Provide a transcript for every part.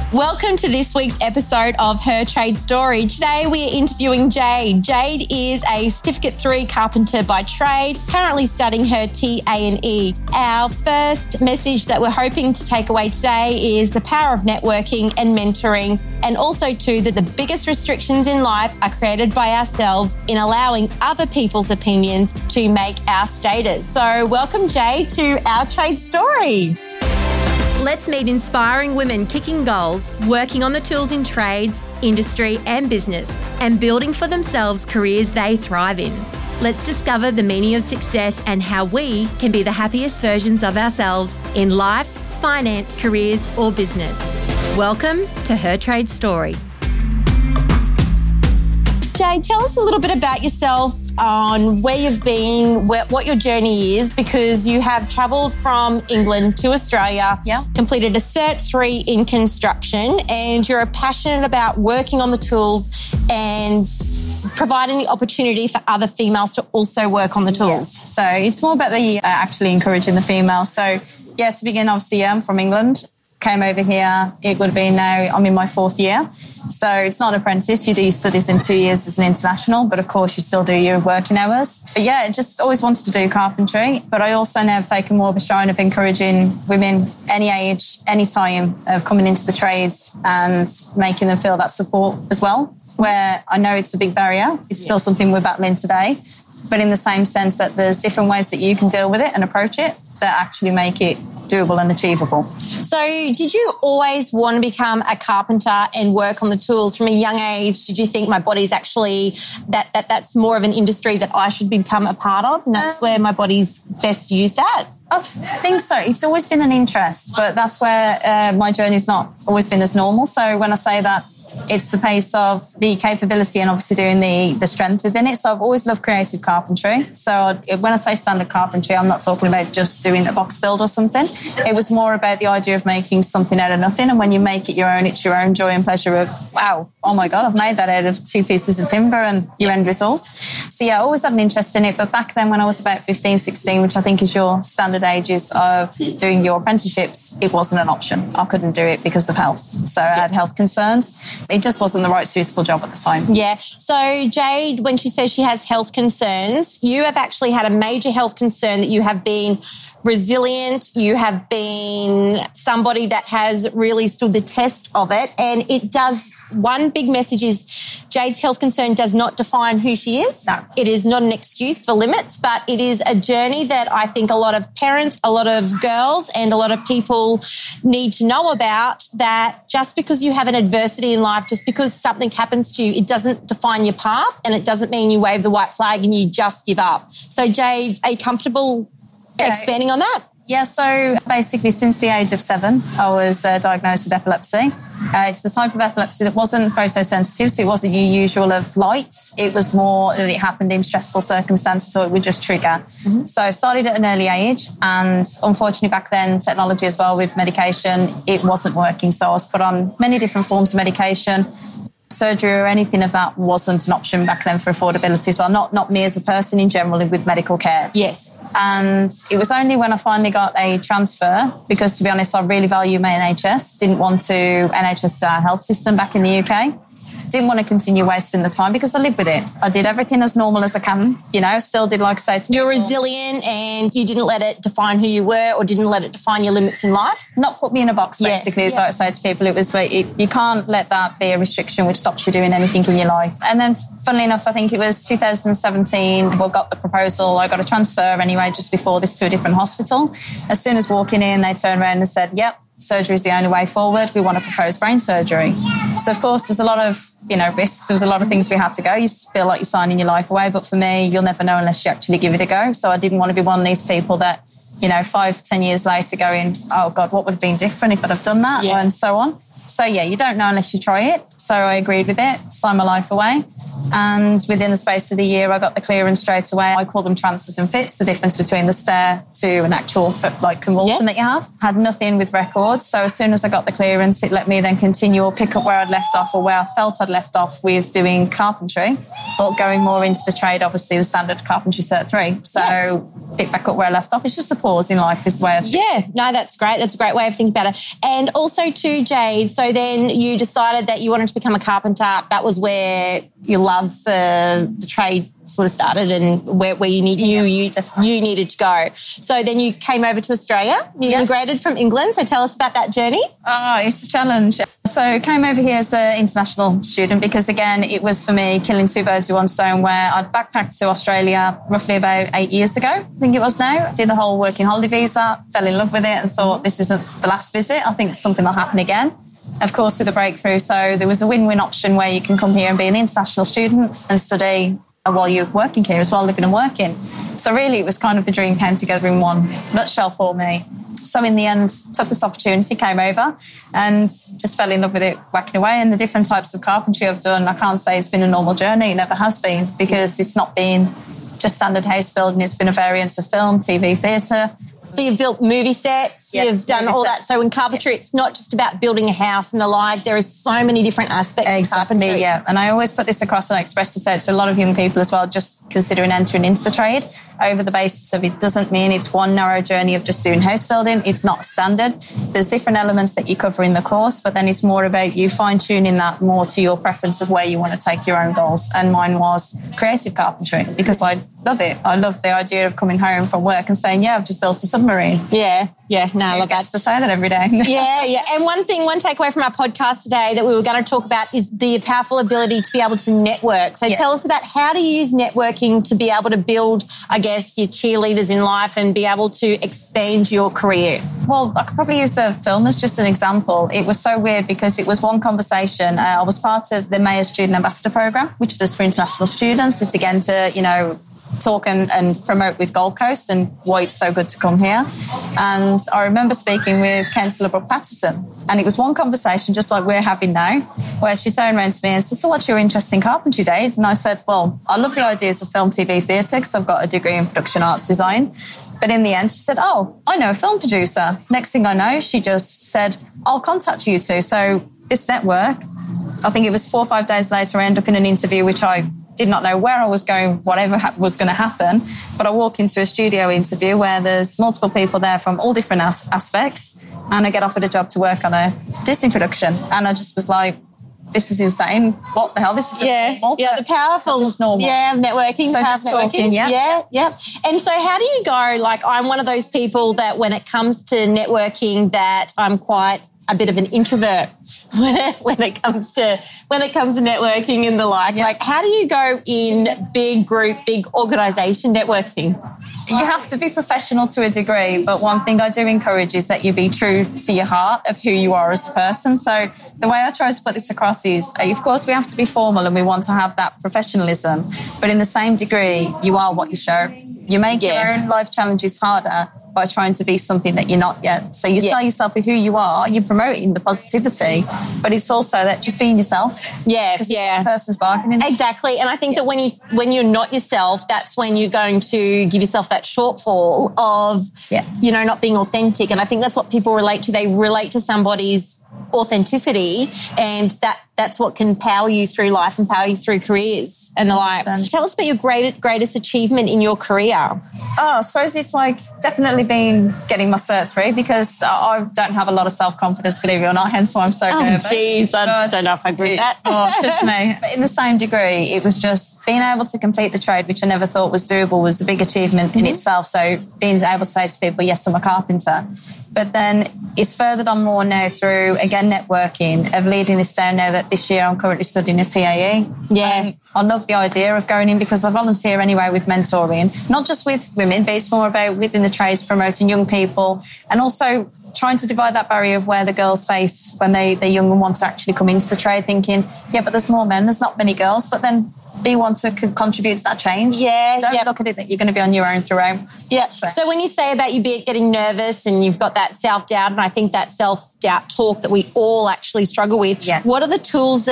Welcome to this week's episode of Her Trade Story. Today we are interviewing Jade. Jade is a Certificate 3 carpenter by trade, currently studying her TA&E. Our first message that we're hoping to take away today is the power of networking and mentoring, and also too that the biggest restrictions in life are created by ourselves in allowing other people's opinions to make our status. So welcome, Jade, to Our Trade Story. Let's meet inspiring women kicking goals, working on the tools in trades, industry and business, and building for themselves careers they thrive in. Let's discover the meaning of success and how we can be the happiest versions of ourselves in life, finance, careers or business. Welcome to Her Trade Story. Jade, tell us a little bit about yourself, on where you've been, what your journey is, because you have travelled from England to Australia, completed a Cert 3 in construction, and you're passionate about working on the tools and providing the opportunity for other females to also work on the tools. Yes. So it's more about the actually encouraging the females. So to begin, obviously, I'm from England. Came over here, it would have been now, I'm in my 4th year. So it's not an apprentice, you do your studies in 2 years as an international, but of course you still do your working hours. But just always wanted to do carpentry, but I also now have taken more of a shine of encouraging women any age, any time of coming into the trades and making them feel that support as well, where I know it's a big barrier, it's still something we're battling today, but in the same sense that there's different ways that you can deal with it and approach it that actually make it doable and achievable. So did you always want to become a carpenter and work on the tools from a young age? Did you think my body's actually, that's more of an industry that I should become a part of and that's where my body's best used at? I think so. It's always been an interest, but that's where my journey's not always been as normal. So when I say that, it's the pace of the capability and obviously doing the strength within it. So I've always loved creative carpentry. So when I say standard carpentry, I'm not talking about just doing a box build or something. It was more about the idea of making something out of nothing. And when you make it your own, it's your own joy and pleasure of, wow, oh my God, I've made that out of 2 pieces of timber and your end result. So I always had an interest in it. But back then when I was about 15, 16, which I think is your standard ages of doing your apprenticeships, it wasn't an option. I couldn't do it because of health. So I had health concerns. It just wasn't the right suitable job at the time. Yeah. So Jade, when she says she has health concerns, you have actually had a major health concern that you have been resilient, you have been somebody that has really stood the test of it. And it does, one big message is Jade's health concern does not define who she is. No. It is not an excuse for limits, but it is a journey that I think a lot of parents, a lot of girls and a lot of people need to know about, that just because you have an adversity in life, just because something happens to you, it doesn't define your path and it doesn't mean you wave the white flag and you just give up. So Jade, are you comfortable expanding on that? Yeah, so basically since the age of 7, I was diagnosed with epilepsy. It's the type of epilepsy that wasn't photosensitive, so it wasn't your usual of light. It was more that it happened in stressful circumstances, so it would just trigger. Mm-hmm. So I started at an early age, and unfortunately back then, technology as well with medication, it wasn't working. So I was put on many different forms of medication. Surgery or anything of that wasn't an option back then for affordability as well. Not me as a person in general with medical care. Yes. And it was only when I finally got a transfer, because to be honest, I really value my NHS, didn't want to NHS health system back in the UK. Didn't want to continue wasting the time because I live with it. I did everything as normal as I can, still did like I say to people. You're resilient and you didn't let it define who you were or didn't let it define your limits in life? Not put me in a box, basically, is what I say to people. It was, you can't let that be a restriction which stops you doing anything in your life. And then, funnily enough, I think it was 2017, got the proposal. I got a transfer anyway, just before this, to a different hospital. As soon as walking in, they turned around and said, yep, surgery is the only way forward. We want to propose brain surgery. So, of course, there's a lot of, risks. There was a lot of things we had to go. You feel like you're signing your life away. But for me, you'll never know unless you actually give it a go. So I didn't want to be one of these people that, 5-10 years later going, oh, God, what would have been different if I'd have done that? Yeah. And so on. So, you don't know unless you try it. So I agreed with it, signed my life away. And within the space of the year, I got the clearance straight away. I call them transfers and fits, the difference between the stare to an actual like convulsion that you have. Had nothing with records. So as soon as I got the clearance, it let me then continue or pick up where I'd left off or where I felt I'd left off with doing carpentry, but going more into the trade, obviously the standard carpentry Cert 3. So pick back up where I left off. It's just a pause in life is the way I treat it. Yeah, no, that's great. That's a great way of thinking about it. And also too, Jade, so then you decided that you wanted to become a carpenter. That was where your love for the trade sort of started and where you needed to go. So then you came over to Australia. You immigrated from England. So tell us about that journey. Oh, it's a challenge. So I came over here as an international student because, again, it was for me killing two birds with one stone where I'd backpacked to Australia roughly about 8 years ago, I think it was now. Did the whole working holiday visa, fell in love with it and thought this isn't the last visit. I think something will happen again. Of course, with a breakthrough. So there was a win-win option where you can come here and be an international student and study while you're working here as well, living and working. So really it was kind of the dream came together in one nutshell for me. So in the end, took this opportunity, came over and just fell in love with it, whacking away. And the different types of carpentry I've done, I can't say it's been a normal journey. It never has been because it's not been just standard house building. It's been a variance of film, TV, theatre. So you've built movie sets, you've done all that. So in carpentry, it's not just about building a house and the like. There is so many different aspects of carpentry. Yeah. And I always put this across and I express this to a lot of young people as well, just considering entering into the trade over the basis of it doesn't mean it's one narrow journey of just doing house building. It's not standard. There's different elements that you cover in the course, but then it's more about you fine-tuning that more to your preference of where you want to take your own goals. And mine was creative carpentry because I love it. I love the idea of coming home from work and saying, yeah, I've just built a submarine. Yeah. No, I love that. To say that every day. Yeah. And one takeaway from our podcast today that we were going to talk about is the powerful ability to be able to network. So tell us about how do you use networking to be able to build, I guess, your cheerleaders in life and be able to expand your career? Well, I could probably use the film as just an example. It was so weird because it was one conversation. I was part of the Mayor Student Ambassador Programme, which does for international students. It's again to, talk and promote with Gold Coast and why it's so good to come here. And I remember speaking with Councillor Brooke Patterson, and it was one conversation just like we're having now, where she turned around to me and said, so what's your interest in carpentry, Dave? And I said, well, I love the ideas of film, TV, theatre because I've got a degree in production arts design. But in the end, she said, oh, I know a film producer. Next thing I know, she just said, I'll contact you two. So this network, I think it was 4 or 5 days later, I ended up in an interview, which I did not know where I was going, whatever was going to happen. But I walk into a studio interview where there's multiple people there from all different aspects. And I get offered a job to work on a Disney production. And I just was like, this is insane. What the hell? This is normal. Yeah, the powerful normal. Yeah, networking. So just talking, yeah. And so how do you go, like I'm one of those people that when it comes to networking that I'm quite a bit of an introvert when it comes to networking and the like. Yeah. Like, how do you go in big group, big organisation networking? You have to be professional to a degree, but one thing I do encourage is that you be true to your heart of who you are as a person. So the way I try to put this across is, of course, we have to be formal and we want to have that professionalism, but in the same degree, you are what you show. You make your own life challenges harder by trying to be something that you're not yet. So you tell yourself who you are, you're promoting the positivity, but it's also that just being yourself. Yeah, because the person's bargaining. Exactly. And I think that when you're not yourself, that's when you're going to give yourself that shortfall of, not being authentic. And I think that's what people relate to. They relate to somebody's authenticity, and that's what can power you through life and power you through careers and the like. Tell us about your greatest achievement in your career. I suppose it's definitely been getting my Cert 3 because I don't have a lot of self-confidence, believe it or not, hence why I'm so nervous. Oh, jeez, I don't know if I agree with that. Just me. But in the same degree, it was just being able to complete the trade, which I never thought was doable, was a big achievement in itself. So being able to say to people, yes, I'm a carpenter. But then it's furthered on more now through, again, networking, of leading this down now that this year I'm currently studying a TAE. Yeah. I love the idea of going in because I volunteer anyway with mentoring, not just with women, but it's more about within the trades, promoting young people and also trying to divide that barrier of where the girls face when they're young and want to actually come into the trade thinking, yeah, but there's more men, there's not many girls, but then be one to contribute to that change. Don't look at it that you're going to be on your own throughout. Yeah. So when you say about you getting nervous and you've got that self-doubt, and I think that self-doubt talk that we all actually struggle with, what are the tools that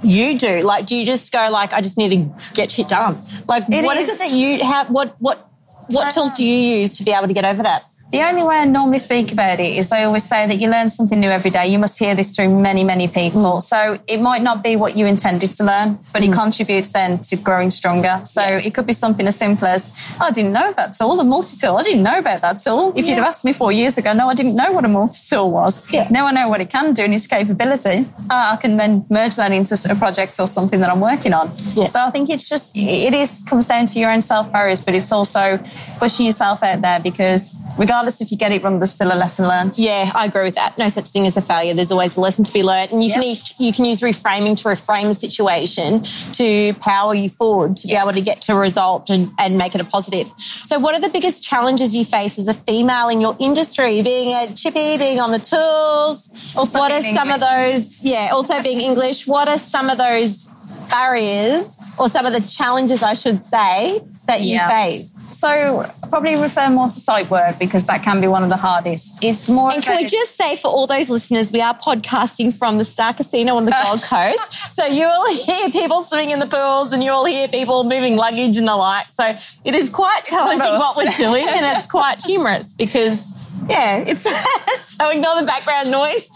you do? Like, do you just go like, I just need to get shit done? Like, what is it that you have? What tools do you use to be able to get over that? The only way I normally speak about it is I always say that you learn something new every day. You must hear this through many, many people. So it might not be what you intended to learn, but it contributes then to growing stronger. So it could be something as simple as, I didn't know of that tool, a multi-tool. I didn't know about that tool. If you'd have asked me 4 years ago, no, I didn't know what a multi-tool was. Yeah. Now I know what it can do and its capability. I can then merge that into a project or something that I'm working on. Yeah. So I think it's just, comes down to your own self-barriers, but it's also pushing yourself out there, because regardless if you get it wrong, there's still a lesson learned. Yeah, I agree with that. No such thing as a failure. There's always a lesson to be learned. And you can use reframing to reframe a situation to power you forward, to be able to get to a result and make it a positive. So what are the biggest challenges you face as a female in your industry? Being a chippy, being on the tools. Also what are some of those, also being English, what are some of those barriers or some of the challenges, I should say, that you face? So probably refer more to site work, because that can be one of the hardest. It's more. And can we just say, for all those listeners, we are podcasting from the Star Casino on the Gold Coast. So you will hear people swimming in the pools and you will hear people moving luggage and the like. So it is quite challenging what we're doing, and it's quite humorous because, it's so ignore the background noise.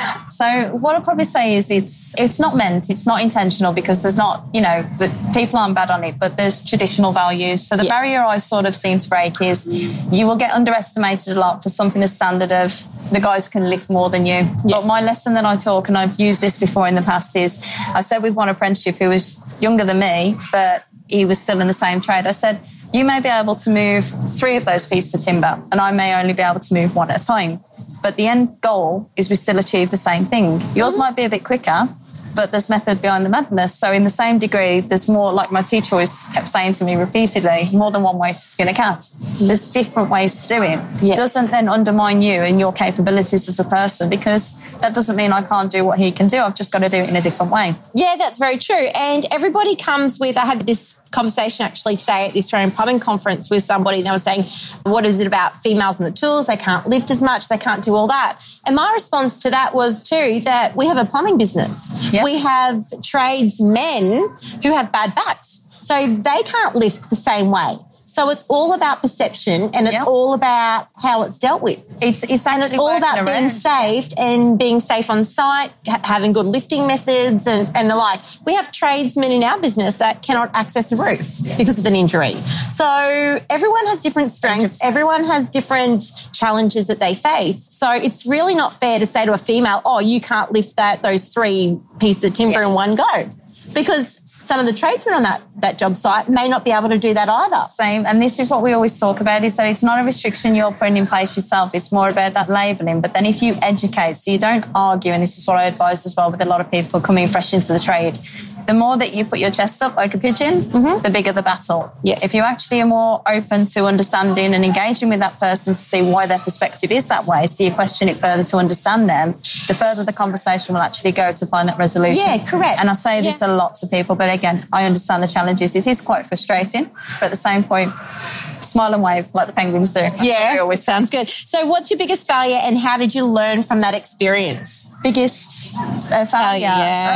So what I'd probably say is it's not meant, it's not intentional, because there's not, the people aren't bad on it, but there's traditional values. So the barrier I sort of seem to break is you will get underestimated a lot for something as standard of the guys can lift more than you. But my lesson that I talk, and I've used this before in the past, is I said with one apprenticeship who was younger than me, but he was still in the same trade, I said, you may be able to move 3 of those pieces of timber, and I may only be able to move 1 at a time. But the end goal is we still achieve the same thing. Yours might be a bit quicker, but there's method behind the madness. So in the same degree, there's more, like my teacher always kept saying to me repeatedly, more than one way to skin a cat. There's different ways to do it. It doesn't then undermine you and your capabilities as a person, because that doesn't mean I can't do what he can do. I've just got to do it in a different way. Yeah, that's very true. And everybody comes with, I had this conversation actually today at the Australian Plumbing Conference with somebody, and they were saying, what is it about females and the tools? They can't lift as much, they can't do all that. And my response to that was too that we have a plumbing business. Yep. We have tradesmen who have bad backs, so they can't lift the same way. So it's all about perception, and it's all about how it's dealt with. It's all about being safe and being safe on site, having good lifting methods and the like. We have tradesmen in our business that cannot access a roof because of an injury. So everyone has different strengths. 100%. Everyone has different challenges that they face. So it's really not fair to say to a female, oh, you can't lift those 3 pieces of timber in one go. Because some of the tradesmen on that job site may not be able to do that either. Same. And this is what we always talk about, is that it's not a restriction you're putting in place yourself. It's more about that labelling. But then if you educate, so you don't argue, and this is what I advise as well with a lot of people coming fresh into the trade, the more that you put your chest up like a pigeon, the bigger the battle. Yes. If you actually are more open to understanding and engaging with that person to see why their perspective is that way, so you question it further to understand them, the further the conversation will actually go to find that resolution. Yeah, correct. And I say this a lot to people, but again, I understand the challenges. It is quite frustrating, but at the same point, smile and wave like the penguins do. That's what we always sounds good. So what's your biggest failure, and how did you learn from that experience? Biggest failure?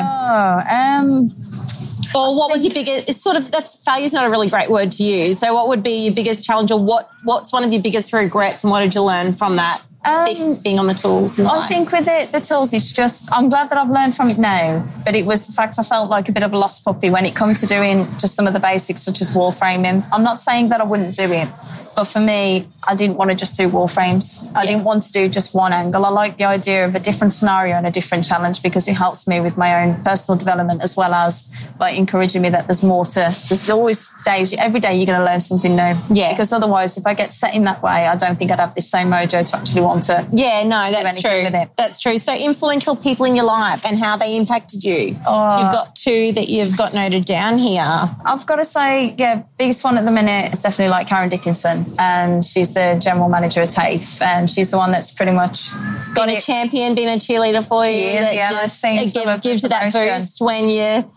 Or what was your biggest, failure's not a really great word to use. So what would be your biggest challenge, or what's one of your biggest regrets, and what did you learn from that, being on the tools? I think with the tools, it's just, I'm glad that I've learned from it now, but it was the fact I felt like a bit of a lost puppy when it come to doing just some of the basics, such as wall framing. I'm not saying that I wouldn't do it, but for me, I didn't want to just do wall frames. I didn't want to do just one angle. I like the idea of a different scenario and a different challenge, because it helps me with my own personal development, as well as by encouraging me that there's always days, every day you're going to learn something new. Yeah. Because otherwise, if I get set in that way, I don't think I'd have this same mojo to actually want to do anything with it. That's true. So influential people in your life and how they impacted you. You've got 2 that you've got noted down here. I've got to say, biggest one at the minute is definitely like Karen Dickinson. and she's the general manager at TAFE, and she's the one that's pretty much been a champion, been a cheerleader for you. That gives you that boost when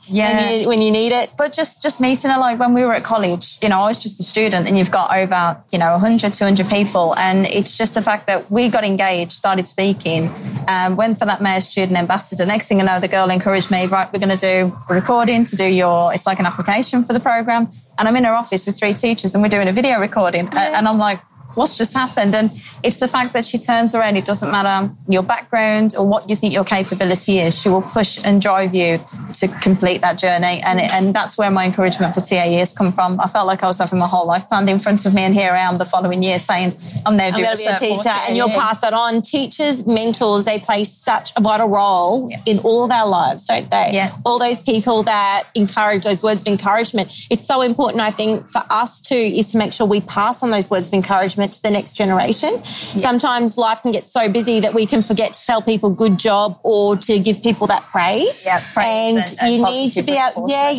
you need it. But just meeting her, like when we were at college, I was just a student, and you've got over 100, 200 people, and it's just the fact that we got engaged, started speaking, went for that Mayor's Student Ambassador. Next thing I know, the girl encouraged me, right, we're going to do a recording to do it's like an application for the program. And I'm in her office with 3 teachers and we're doing a video recording. And I'm like, what's just happened? And it's the fact that she turns around. It doesn't matter your background or what you think your capability is. She will push and drive you to complete that journey. And that's where my encouragement for TAE has come from. I felt like I was having my whole life planned in front of me. And here I am the following year saying, I'm now doing a teacher. And you'll pass that on. Teachers, mentors, they play such a vital role in all of our lives, don't they? Yeah. All those people that encourage, those words of encouragement. It's so important, I think, for us too, is to make sure we pass on those words of encouragement to the next generation. Yeah. Sometimes life can get so busy that we can forget to tell people good job or to give people that praise. Yeah, praise and you need to be out.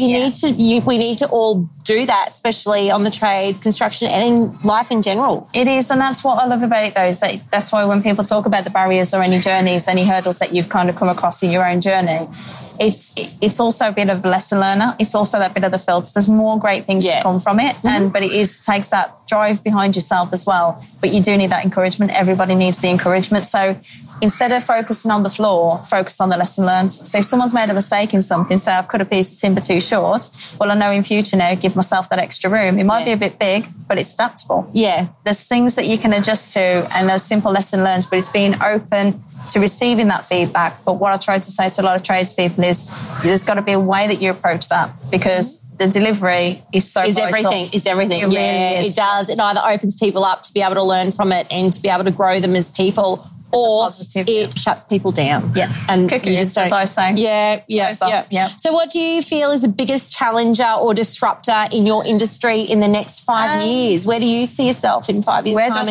We need to all do that, especially on the trades, construction, and in life in general. It is, and that's what I love about it, though, is that's why when people talk about the barriers or any journeys, any hurdles that you've kind of come across in your own journey, it's also a bit of a lesson learner. It's also that bit of the filter. There's more great things to come from it, but it takes that drive behind yourself as well. But you do need that encouragement. Everybody needs the encouragement. So instead of focusing on the flaw, focus on the lesson learned. So if someone's made a mistake in something, say I've cut a piece of timber too short, well, I know in future now, give myself that extra room. It might be a bit big, but it's adaptable. Yeah. There's things that you can adjust to, and those simple lesson learned, but it's being open to receiving that feedback. But what I try to say to a lot of tradespeople is there's got to be a way that you approach that, because the delivery is so vital. Everything. It really is. It does. It either opens people up to be able to learn from it and to be able to grow them as people, or it shuts people down. Yeah. And you just as I say. Yeah. So what do you feel is the biggest challenger or disruptor in your industry in the next 5 years? Where do you see yourself in 5 years' time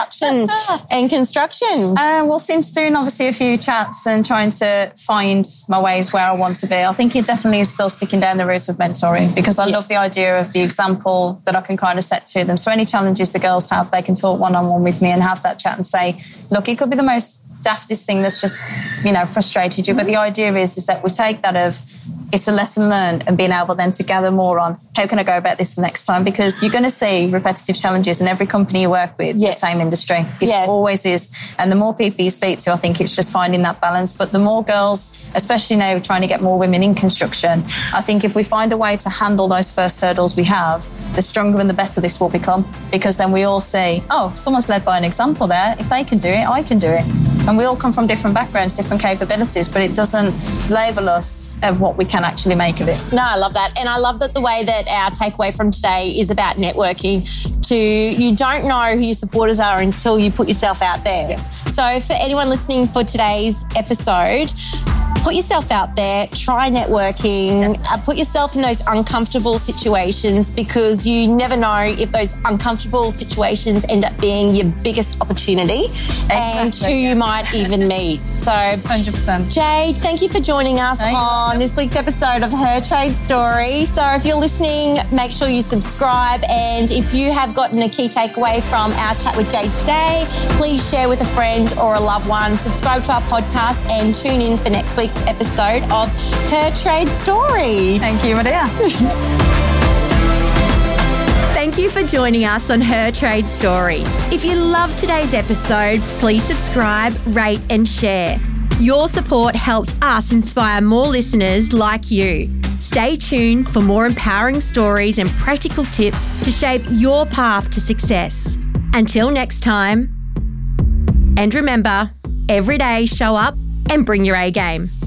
in construction? Well, since doing obviously a few chats and trying to find my ways where I want to be, I think it definitely is still sticking down the route of mentoring, because I love the idea of the example that I can kind of set to them. So any challenges the girls have, they can talk one-on-one with me and have that chat and say, look, it could be the most daftest thing that's just, frustrated you. But the idea is that we take that of it's a lesson learned and being able then to gather more on how can I go about this the next time, because you're going to see repetitive challenges in every company you work with, the same industry. It always is. And the more people you speak to, I think it's just finding that balance. But the more girls, especially now trying to get more women in construction, I think if we find a way to handle those first hurdles we have, the stronger and the better this will become, because then we all say, oh, someone's led by an example there. If they can do it, I can do it. And we all come from different backgrounds, different capabilities, but it doesn't label us of what we can actually make of it. No, I love that. And I love that the way that our takeaway from today is about networking. You don't know who your supporters are until you put yourself out there. Yeah. So for anyone listening for today's episode, put yourself out there, try networking, put yourself in those uncomfortable situations, because you never know if those uncomfortable situations end up being your biggest opportunity and who you might even meet. So 100%. Jade, thank you for joining us on this week's episode of Her Trade Story. So if you're listening, make sure you subscribe. And if you have gotten a key takeaway from our chat with Jade today, please share with a friend or a loved one. Subscribe to our podcast and tune in for next week's episode of Her Trade Story. Thank you, Maria. Thank you for joining us on Her Trade Story. If you loved today's episode, please subscribe, rate and share. Your support helps us inspire more listeners like you. Stay tuned for more empowering stories and practical tips to shape your path to success. Until next time, and remember, every day show up and bring your A game.